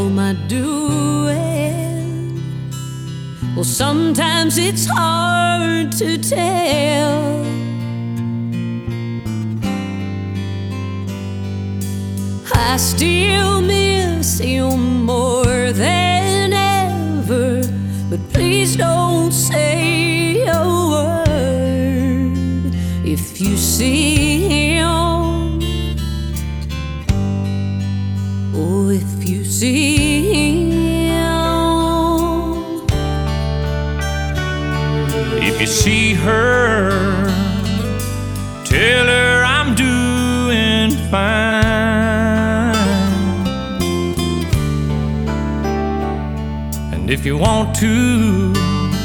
all my doing. Well, sometimes it's hard to tell. I still miss you more than ever, but please don't say a word if you see him. Oh, if you see him. If you see her, tell her I'm doing fine. And if you want to,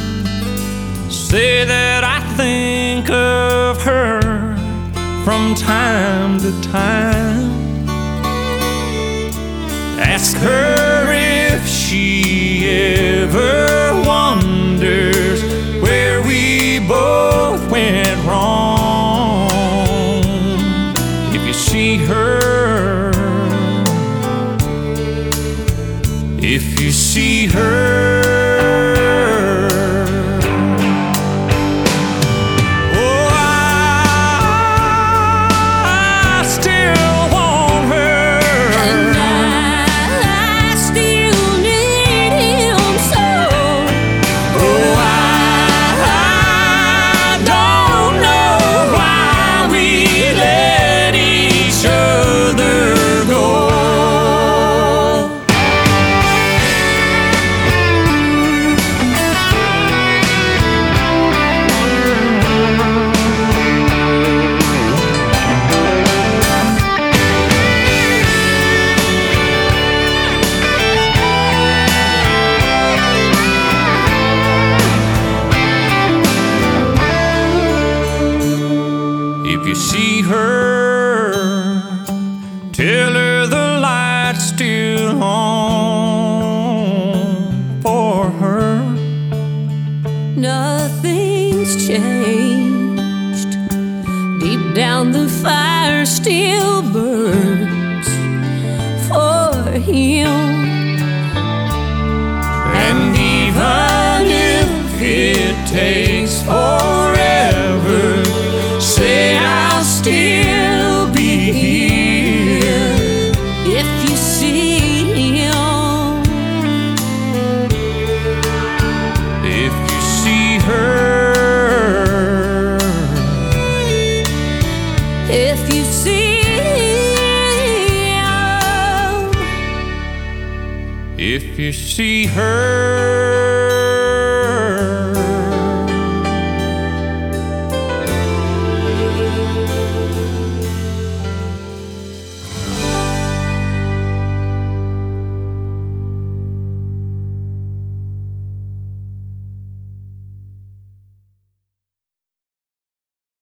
say that I think of her from time to time. Ask her if she ever wonders where we both went wrong. If you see her, if you see her, if you see her, tell her the light's still on for her. Nothing's changed. Deep down the fire still burns for him. And even if it takes forever, say I'll still be here. If you see him, if you see her, if you see him, if you see her.